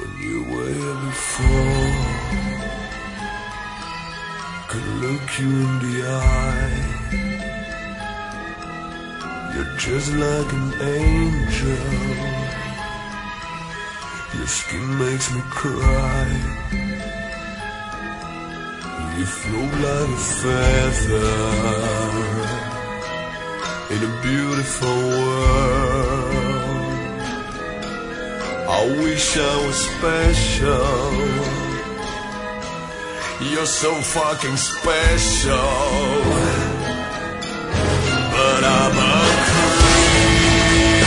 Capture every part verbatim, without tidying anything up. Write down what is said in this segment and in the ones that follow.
When you were here before, could look you in the eye. You're just like an angel. Your skin makes me cry. You float like a feather in a beautiful world. I wish I was special. You're so fucking special. But I'm a creep.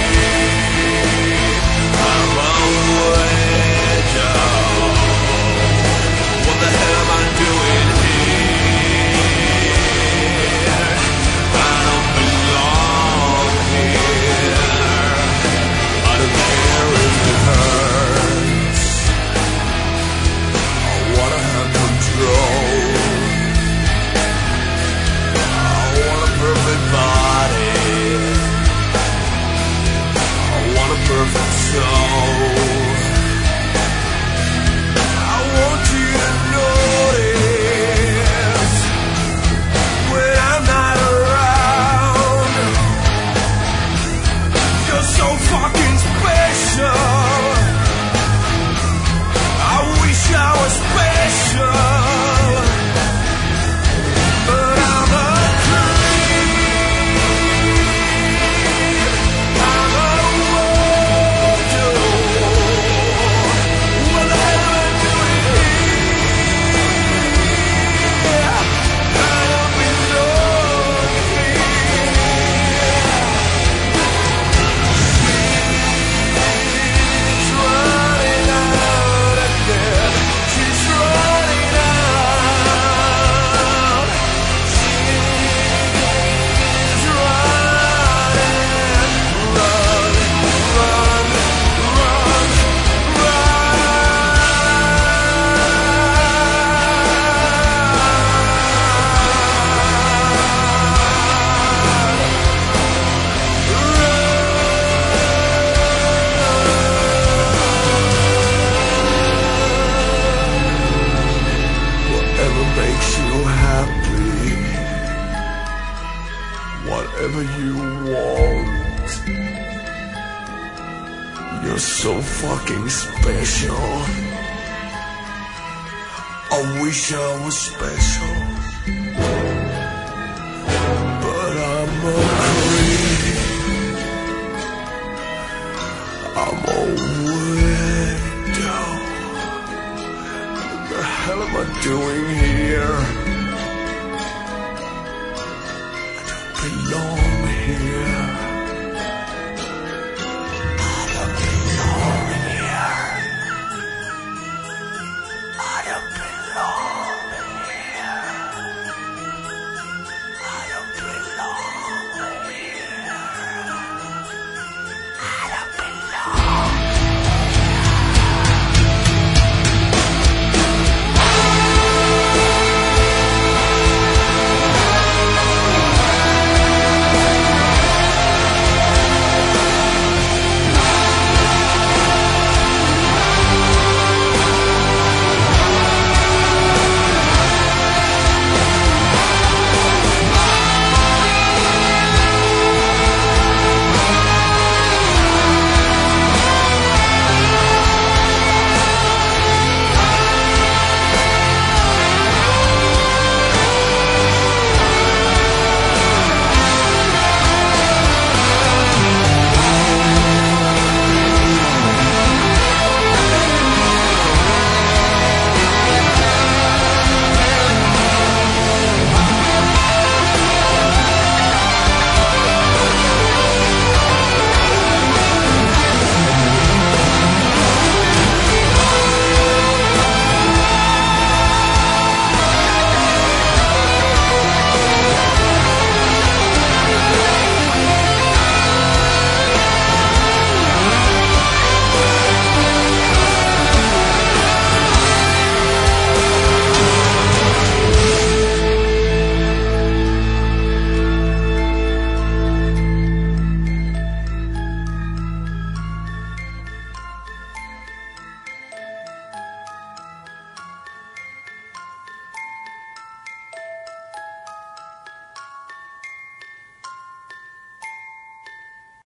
I'm a weirdo. What the hell am I doing here? I don't belong here. I don't care if it hurts. I wanna have control. I want a perfect body. I want a perfect soul. I want you to notice when I'm not around. You're so fucking special. I wish I was special. But I'm a creep. I'm a weirdo. What the hell am I doing here? I don't belong here. She's running out again. She's running out. She's running, run, run, run, Whatever makes you happy, whatever you want. You're so fucking special. I wish I was special. But I'm a creep. I'm a weirdo. What the hell am I doing here?